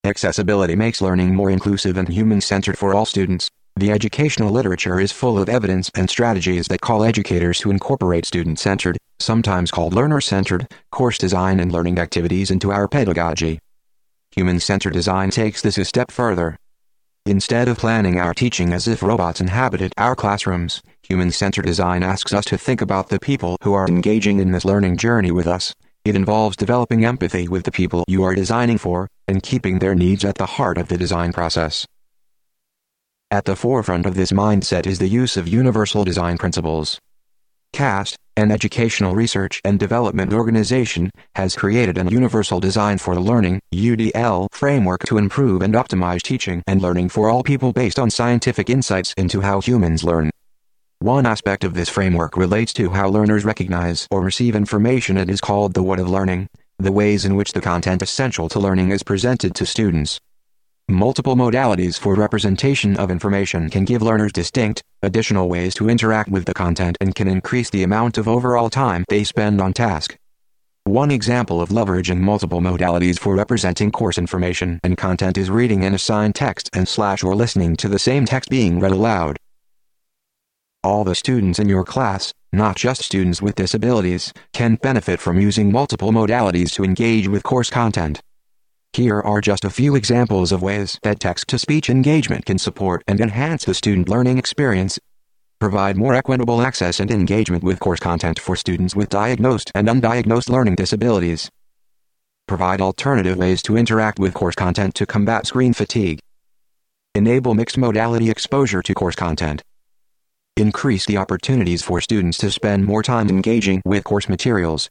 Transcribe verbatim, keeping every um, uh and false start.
Accessibility makes learning more inclusive and human-centered for all students. The educational literature is full of evidence and strategies that call educators to incorporate student-centered, sometimes called learner-centered, course design and learning activities into our pedagogy. Human-centered design takes this a step further. Instead of planning our teaching as if robots inhabited our classrooms, human-centered design asks us to think about the people who are engaging in this learning journey with us. It involves developing empathy with the people you are designing for, and keeping their needs at the heart of the design process. At the forefront of this mindset is the use of universal design principles. CAST, an educational research and development organization, has created a universal design for learning (U D L) framework to improve and optimize teaching and learning for all people based on scientific insights into how humans learn. One aspect of this framework relates to how learners recognize or receive information. It is called the what of learning, the ways in which the content essential to learning is presented to students. Multiple modalities for representation of information can give learners distinct, additional ways to interact with the content and can increase the amount of overall time they spend on task. One example of leveraging multiple modalities for representing course information and content is reading an assigned text and slash or listening to the same text being read aloud. All the students in your class, not just students with disabilities, can benefit from using multiple modalities to engage with course content. Here are just a few examples of ways that text-to-speech engagement can support and enhance the student learning experience. Provide more equitable access and engagement with course content for students with diagnosed and undiagnosed learning disabilities. Provide alternative ways to interact with course content to combat screen fatigue. Enable mixed modality exposure to course content. Increase the opportunities for students to spend more time engaging with course materials,